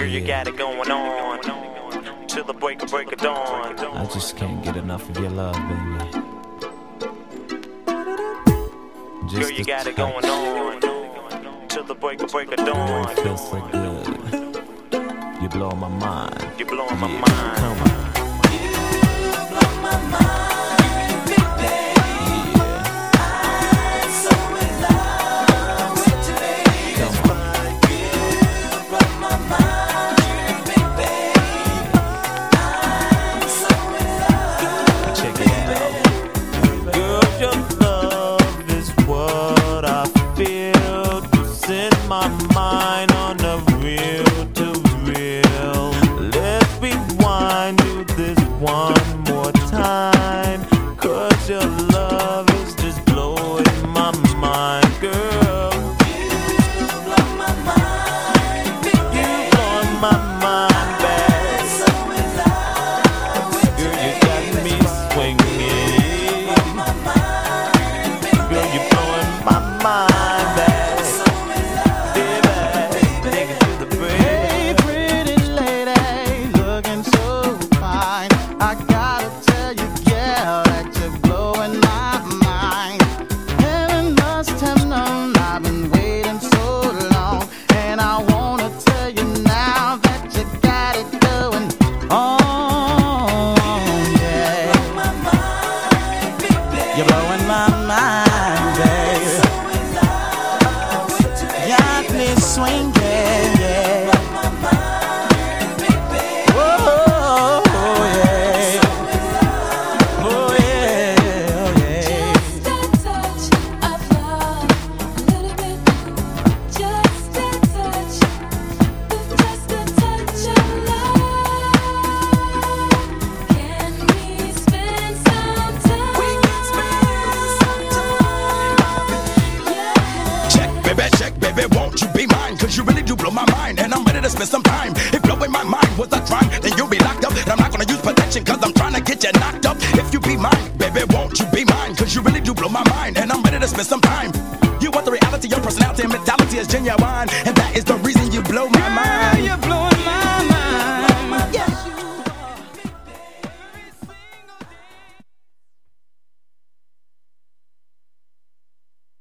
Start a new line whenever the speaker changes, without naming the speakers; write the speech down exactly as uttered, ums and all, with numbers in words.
Girl, you got it going on till the break of break of dawn.
I just can't get enough of your love, baby. Just
Girl, you got it going on till the break of break of dawn.
It feels so good. You blow my mind.
You're blowing my
Yeah,
mind.
come on.
You blow my mind, baby.
Yeah,
I'm so in love with you, baby.
come on.
You blow my mind, baby. I'm so in love.
Check it out.
Girl, your love is what I feel. You set my mind on the real to real. Let's rewind, do this one more time. Cause your love is just blowing my mind, girl.
You blow my mind, baby.
You blowing my mind back.
So in love with you,
Girl, you got me swinging.
my mind, baby.
Girl, you blowing my mind back.
So in love,
Baby, take it to the bridge.
Hey, pretty lady, looking so fine. I gotta tell you, girl, that you're blowing my mind. Heaven must have known I've been waiting so long, and I wanna tell you now that you got it going on. Yeah,
my mind, baby.
you're blowing my mind, baby.
So in love with you, baby.
Got me swinging, yeah.
My mind, baby.
Oh, yeah. Oh, yeah. Oh, yeah.
Just a touch of love, a little bit. Just a touch, just a touch of love. Can we spend some time? We can spend some time. Yeah.
Check, baby, check, baby, won't you be mine? Cause you really do blow my mind, and I'm ready to spend some time. If blowing my mind was a crime, then you'll be locked up. And I'm not gonna use protection, cause I'm trying to get you knocked up. If you be mine, baby, won't you be mine? Cause you really do blow my mind, and I'm ready to spend some time. You want the reality, your personality and mentality is genuine, and that is the reason